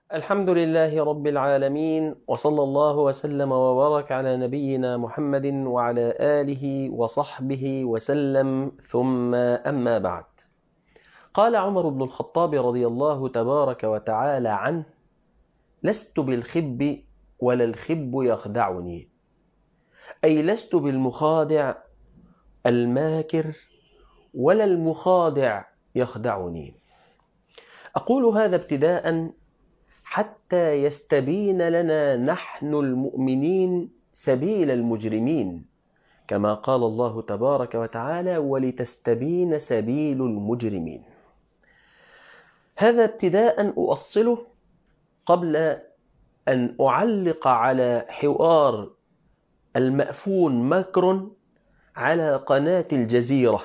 الحمد لله رب العالمين، وصلى الله وسلم وبارك على نبينا محمد وعلى آله وصحبه وسلم، ثم أما بعد. قال عمر بن الخطاب رضي الله تبارك وتعالى عنه: لست بالخب ولا الخب يخدعني، أي لست بالمخادع الماكر ولا المخادع يخدعني. أقول هذا ابتداء حتى يستبين لنا نحن المؤمنين سبيل المجرمين، كما قال الله تبارك وتعالى: ولتستبين سبيل المجرمين. هذا ابتداء أؤصله قبل أن أعلق على حوار المأفون مكر على قناة الجزيرة.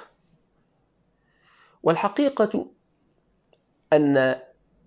والحقيقة أن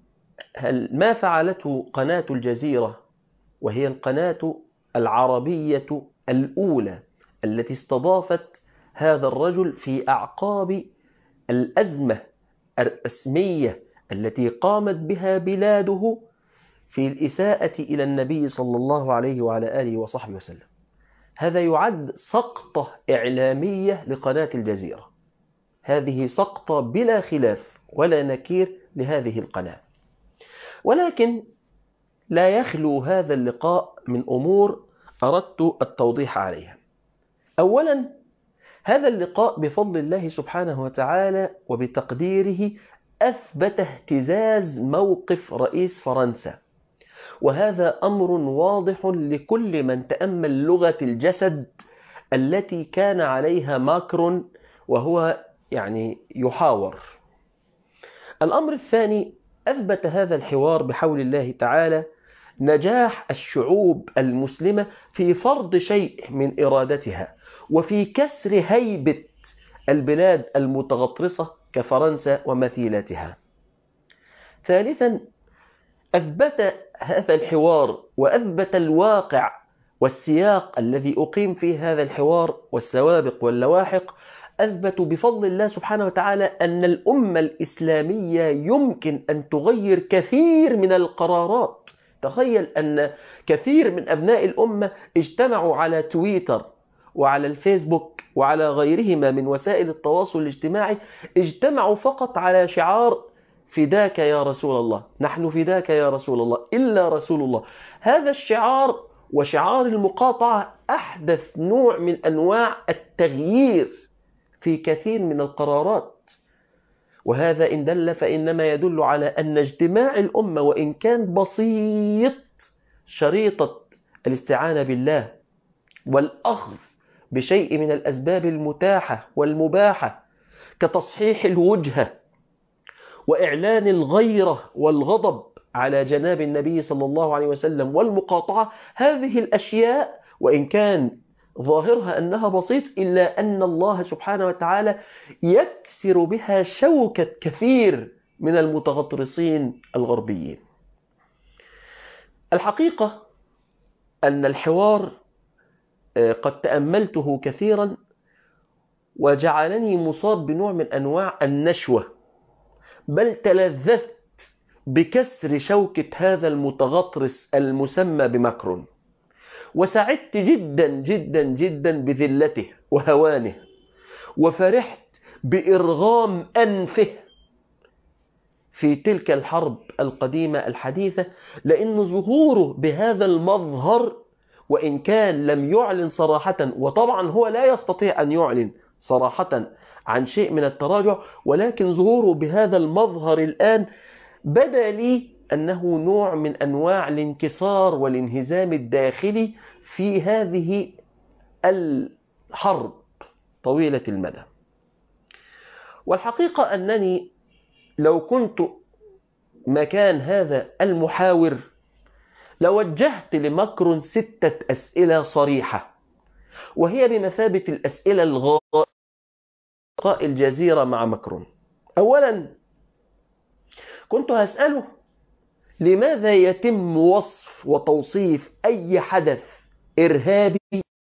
ما فعلته قناة الجزيرة، وهي القناة العربية الأولى التي استضافت هذا الرجل في أعقاب الأزمة الرسمية التي قامت بها بلاده في الإساءة إلى النبي صلى الله عليه وعلى آله وصحبه وسلم، هذا يعد سقطة إعلامية لقناة الجزيرة. هذه سقطة بلا خلاف ولا نكير لهذه القناة. ولكن لا يخلو هذا اللقاء من أمور أردت التوضيح عليها. أولا، هذا اللقاء بفضل الله سبحانه وتعالى وبتقديره أثبت اهتزاز موقف رئيس فرنسا، وهذا أمر واضح لكل من تأمل لغة الجسد التي كان عليها ماكرون وهو يحاور. الأمر الثاني، أثبت هذا الحوار بحول الله تعالى نجاح الشعوب المسلمة في فرض شيء من إرادتها وفي كسر هيبة البلاد المتغطرسة كفرنسا ومثيلاتها. ثالثا، أثبت هذا الحوار وأثبت الواقع والسياق الذي أقيم فيه هذا الحوار والسوابق واللواحق، أثبت بفضل الله سبحانه وتعالى أن الأمة الإسلامية يمكن أن تغير كثير من القرارات. تخيل أن كثير من أبناء الأمة اجتمعوا على تويتر وعلى الفيسبوك وعلى غيرهما من وسائل التواصل الاجتماعي، اجتمعوا فقط على شعار: فداك يا رسول الله، نحن فداك يا رسول الله، إلا رسول الله. هذا الشعار وشعار المقاطعة أحدث نوع من أنواع التغيير في كثير من القرارات، وهذا إن دل فإنما يدل على أن اجتماع الأمة وإن كان بسيط، شريطة الاستعانة بالله والأخذ بشيء من الأسباب المتاحة والمباحة كتصحيح الوجهة وإعلان الغيرة والغضب على جناب النبي صلى الله عليه وسلم والمقاطعة، هذه الأشياء وإن كان ظاهرها أنها بسيط، إلا أن الله سبحانه وتعالى يكسر بها شوكة كثير من المتغطرسين الغربيين. الحقيقة أن الحوار قد تأملته كثيرا وجعلني مصاب بنوع من أنواع النشوة، بل تلذذت بكسر شوكة هذا المتغطرس المسمى بماكرون، وسعدت جدا جدا جدا بذلته وهوانه، وفرحت بإرغام أنفه في تلك الحرب القديمة الحديثة، لأن ظهوره بهذا المظهر وإن كان لم يعلن صراحة، وطبعا هو لا يستطيع أن يعلن صراحة عن شيء من التراجع، ولكن ظهوره بهذا المظهر الآن بدا لي أنه نوع من أنواع الانكسار والانهزام الداخلي في هذه الحرب طويلة المدى. والحقيقة أنني لو كنت مكان هذا المحاور لوجهت لماكرون 6 أسئلة صريحة، وهي بمثابة الأسئلة الغائة الجزيرة مع ماكرون. أولا، كنت هسأله: لماذا يتم وصف وتوصيف أي حدث إرهابي،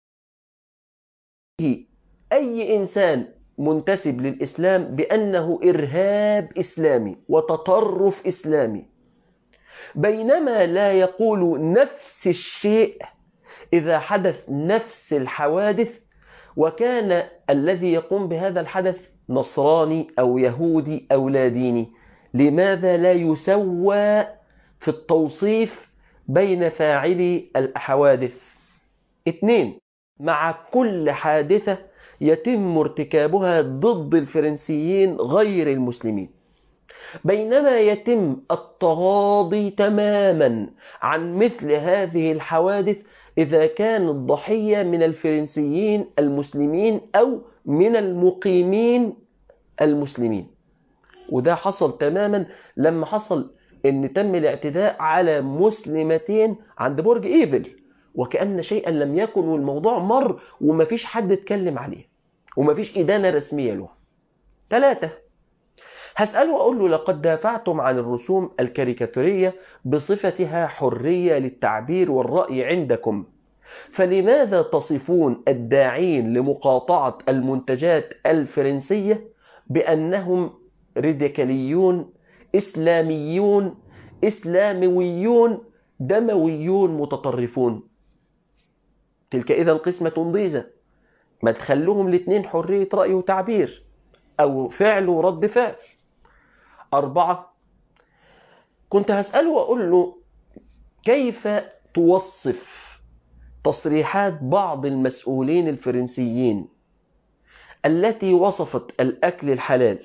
أي إنسان منتسب للإسلام، بأنه إرهاب إسلامي وتطرف إسلامي، بينما لا يقول نفس الشيء إذا حدث نفس الحوادث وكان الذي يقوم بهذا الحدث نصراني أو يهودي أو لا ديني. لماذا لا يسوى في التوصيف بين فاعلي الحوادث؟ 2. مع كل حادثة يتم ارتكابها ضد الفرنسيين غير المسلمين، بينما يتم التغاضي تماما عن مثل هذه الحوادث إذا كان الضحية من الفرنسيين المسلمين أو من المقيمين المسلمين. وده حصل تماما لما حصل ان تم الاعتداء على مسلمتين عند برج ايفل، وكأن شيئا لم يكن والموضوع مر ومفيش حد اتكلم عليه ومفيش إدانة رسمية له. 3. هسأله وأقول له لقد دافعتم عن الرسوم الكاريكاتورية بصفتها حرية للتعبير والرأي عندكم، فلماذا تصفون الداعين لمقاطعة المنتجات الفرنسية بأنهم راديكاليون إسلاميون إسلامويون دمويون متطرفون؟ تلك إذا قسمة ضيزة. ما تخلوهم الاثنين حرية رأي وتعبير أو فعل ورد فعل. 4. كنت هسأله وأقول له كيف توصف تصريحات بعض المسؤولين الفرنسيين التي وصفت الأكل الحلال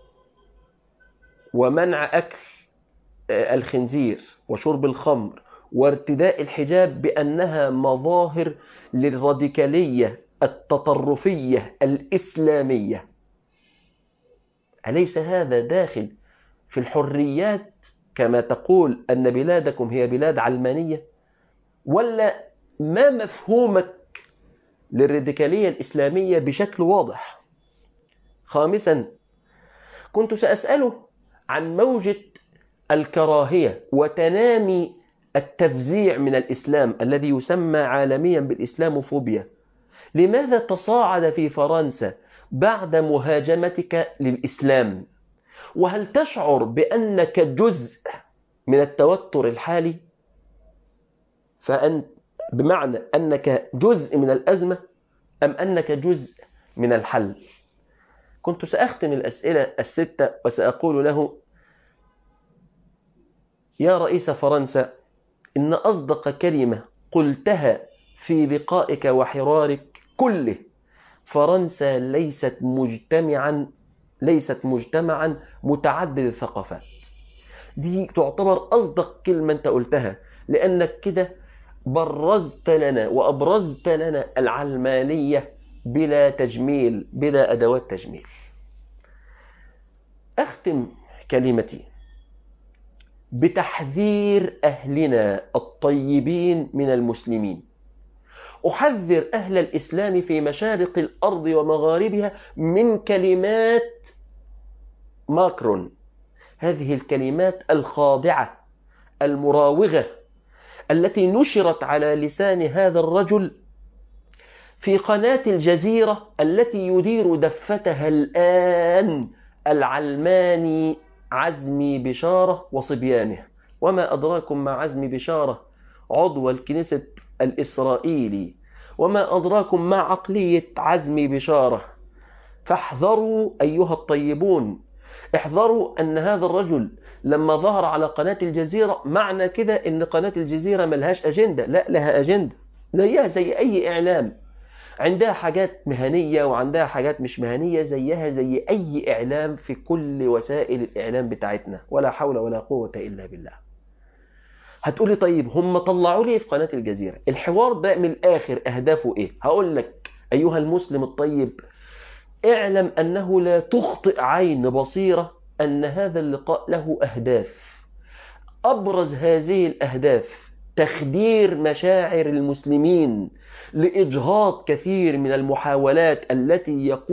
ومنع أكل الخنزير وشرب الخمر وارتداء الحجاب بأنها مظاهر للراديكالية التطرفية الإسلامية؟ أليس هذا داخل في الحريات كما تقول أن بلادكم هي بلاد علمانية؟ ولا ما مفهومك للراديكالية الإسلامية بشكل واضح؟ 5. كنت سأسأله عن موجة الكراهية وتنامي التفزيع من الإسلام الذي يسمى عالميا بالإسلاموفوبيا. لماذا تصاعد في فرنسا بعد مهاجمتك للإسلام؟ وهل تشعر بأنك جزء من التوتر الحالي؟ فأنت بمعنى أنك جزء من الأزمة أم أنك جزء من الحل؟ كنت سأختم الأسئلة 6 وسأقول له: يا رئيس فرنسا، إن أصدق كلمة قلتها في لقائك وحوارك كله: فرنسا ليست مجتمعا متعدد الثقافات. دي تعتبر أصدق كلمة أنت قلتها، لأنك كده برزت لنا وأبرزت لنا العلمانية بلا تجميل، بلا أدوات تجميل. أختم كلمتي بتحذير أهلنا الطيبين من المسلمين. أحذر أهل الإسلام في مشارق الأرض ومغاربها من كلمات ماكرون، هذه الكلمات الخاضعة المراوغة التي نشرت على لسان هذا الرجل في قناة الجزيرة التي يدير دفتها الآن العلماني عزمي بشارة وصبيانه. وما أدراكم ما عزمي بشارة، عضو الكنيسة الإسرائيلي، وما أدراكم ما عقلية عزمي بشارة. فاحذروا أيها الطيبون، احذروا أن هذا الرجل لما ظهر على قناة الجزيرة معنى كده أن قناة الجزيرة ملهاش أجندة. لا، لها أجندة زيها زي أي إعلام، عندها حاجات مهنية وعندها حاجات مش مهنية، زيها زي أي إعلام في كل وسائل الإعلام بتاعتنا. ولا حول ولا قوة إلا بالله. هتقولي طيب هم طلعوا لي في قناة الجزيرة الحوار ده من الآخر أهدافه إيه؟ هقول لك أيها المسلم الطيب، اعلم أنه لا تخطئ عين بصيرة أن هذا اللقاء له أهداف. أبرز هذه الأهداف تخدير مشاعر المسلمين لإجهاض كثير من المحاولات التي يقوم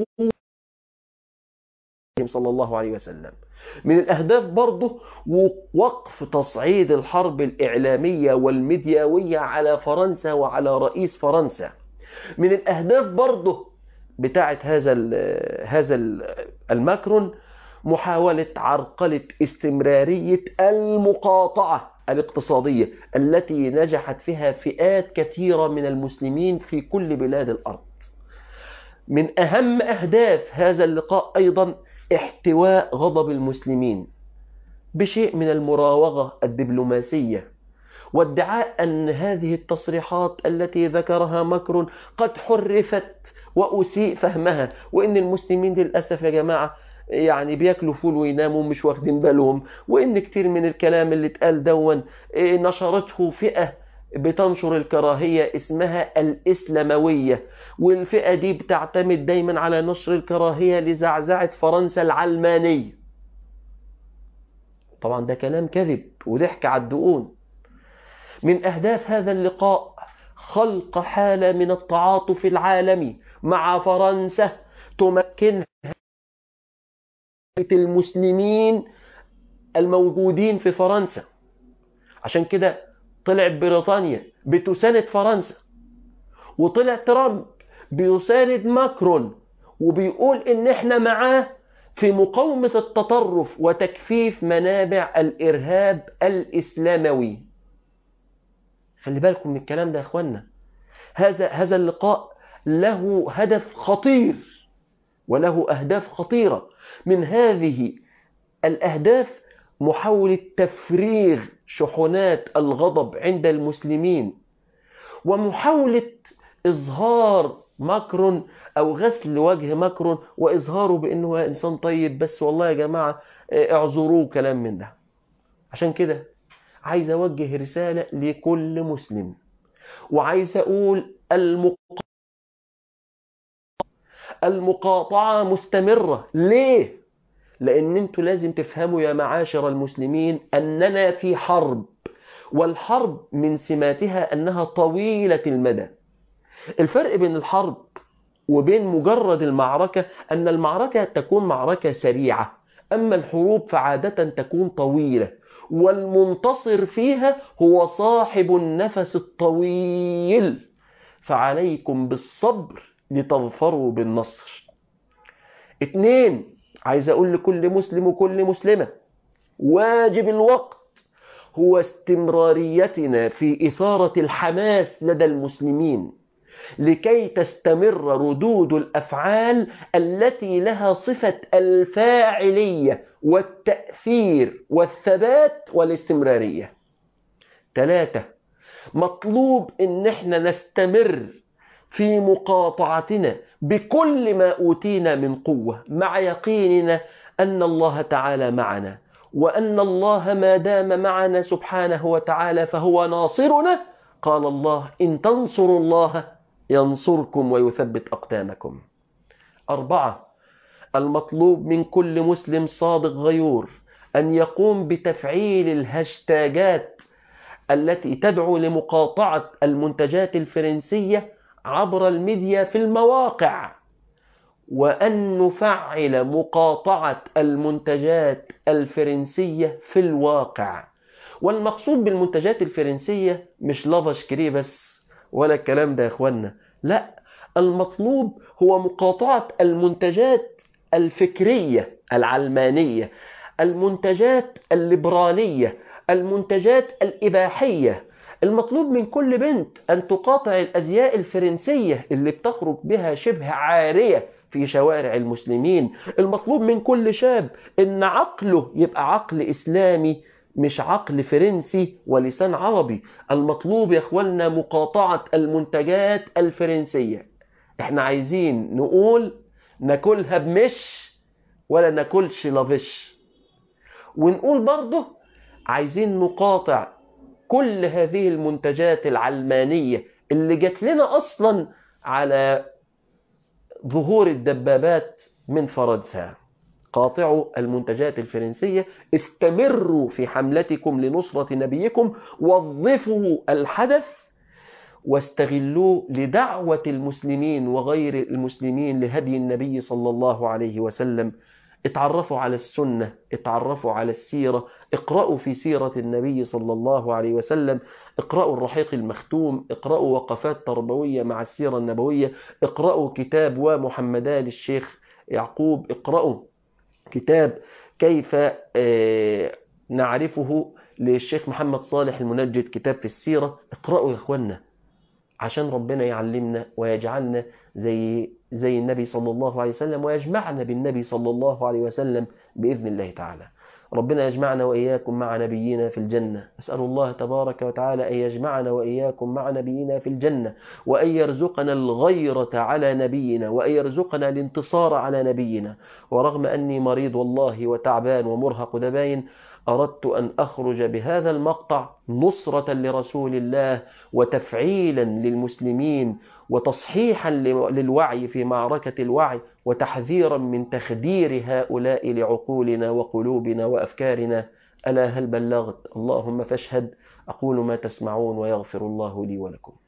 صلى الله عليه وسلم. من الأهداف برضه وقف تصعيد الحرب الإعلامية والميدياوية على فرنسا وعلى رئيس فرنسا. من الأهداف برضه بتاعت هذا الماكرون محاولة عرقلة استمرارية المقاطعة الاقتصادية التي نجحت فيها فئات كثيرة من المسلمين في كل بلاد الأرض. من أهم أهداف هذا اللقاء أيضا احتواء غضب المسلمين بشيء من المراوغة الدبلوماسية، وادعاء أن هذه التصريحات التي ذكرها ماكرون قد حرفت وأسيء فهمها، وإن المسلمين للأسف يا جماعة يعني بياكلوا فول ويناموا مش واخدين بالهم، وإن كتير من الكلام اللي اتقال دون نشرته فئة بتنشر الكراهية اسمها الإسلاموية، والفئة دي بتعتمد دايما على نشر الكراهية لزعزعة فرنسا العلمانية. طبعا ده كلام كذب وضحك على الدقون. من أهداف هذا اللقاء خلق حالة من التعاطف العالمي مع فرنسا تمكن المسلمين الموجودين في فرنسا. عشان كده طلع بريطانيا بتساند فرنسا، وطلع ترامب بيساند ماكرون وبيقول ان احنا معاه في مقاومة التطرف وتكفيف منابع الإرهاب الإسلاموي. خلي بالكم من الكلام ده يا اخوانا. هذا اللقاء له هدف خطير وله أهداف خطيرة. من هذه الأهداف محاولة تفريغ شحنات الغضب عند المسلمين، ومحاولة إظهار ماكرون أو غسل وجه ماكرون وإظهاره بأنه إنسان طيب، بس والله يا جماعة اعذروه كلام من ده. عشان كده عايز أوجه رسالة لكل مسلم، وعايز أقول المقاطعة مستمرة. ليه؟ لأن انتوا لازم تفهموا يا معاشر المسلمين أننا في حرب، والحرب من سماتها أنها طويلة المدى. الفرق بين الحرب وبين مجرد المعركة أن المعركة تكون معركة سريعة، أما الحروب فعادة تكون طويلة، والمنتصر فيها هو صاحب النفس الطويل، فعليكم بالصبر لتظفروا بالنصر. 2، عايز أقول لكل مسلم وكل مسلمة واجب الوقت هو استمراريتنا في إثارة الحماس لدى المسلمين لكي تستمر ردود الأفعال التي لها صفة الفاعلية والتأثير والثبات والاستمرارية. 3، مطلوب إن احنا نستمر في مقاطعتنا بكل ما أوتينا من قوة، مع يقيننا أن الله تعالى معنا، وأن الله ما دام معنا سبحانه وتعالى فهو ناصرنا. قال الله: إن تنصروا الله ينصركم ويثبت أقدامكم. 4، المطلوب من كل مسلم صادق غيور أن يقوم بتفعيل الهاشتاجات التي تدعو لمقاطعة المنتجات الفرنسية عبر الميديا في المواقع، وأن نفعل مقاطعة المنتجات الفرنسية في الواقع. والمقصود بالمنتجات الفرنسية مش لافاشكري بس ولا الكلام ده يا اخوانا، لا، المطلوب هو مقاطعة المنتجات الفكرية العلمانية، المنتجات الليبرالية، المنتجات الإباحية. المطلوب من كل بنت أن تقاطع الأزياء الفرنسية اللي بتخرج بها شبه عارية في شوارع المسلمين. المطلوب من كل شاب أن عقله يبقى عقل إسلامي مش عقل فرنسي ولسان عربي. المطلوب يا اخوانا مقاطعة المنتجات الفرنسية. احنا عايزين نقول ناكلها بمش ولا ناكلش لافش، ونقول برضه عايزين نقاطع كل هذه المنتجات العلمانية اللي جات لنا أصلا على ظهور الدبابات من فرنسا. قاطعوا المنتجات الفرنسية، استمروا في حملتكم لنصرة نبيكم، وظفوا الحدث واستغلوه لدعوة المسلمين وغير المسلمين لهدي النبي صلى الله عليه وسلم. اتعرفوا على السنة، اتعرفوا على السيرة، اقرأوا في سيرة النبي صلى الله عليه وسلم، اقرأوا الرحيق المختوم، اقرأوا وقفات تربوية مع السيرة النبوية، اقرأوا كتاب ومحمدا للشيخ يعقوب، اقرأوا كتاب كيف نعرفه للشيخ محمد صالح المنجد كتاب في السيرة، اقرأوا يا إخوانا عشان ربنا يعلمنا ويجعلنا زي النبي صلى الله عليه وسلم، ويجمعنا بالنبي صلى الله عليه وسلم بإذن الله تعالى. ربنا يجمعنا وإياكم مع نبينا في الجنة. أسأل الله تبارك وتعالى أن يجمعنا وإياكم مع نبينا في الجنة، وأن يرزقنا الغيرة على نبينا، وأن يرزقنا الانتصار على نبينا. ورغم أني مريض والله وتعبان ومرهق دباين، أردت أن أخرج بهذا المقطع نصرة لرسول الله وتفعيلا للمسلمين وتصحيحا للوعي في معركة الوعي، وتحذيرا من تخدير هؤلاء لعقولنا وقلوبنا وأفكارنا. ألا هل بلغت؟ اللهم فاشهد. أقول ما تسمعون ويغفر الله لي ولكم.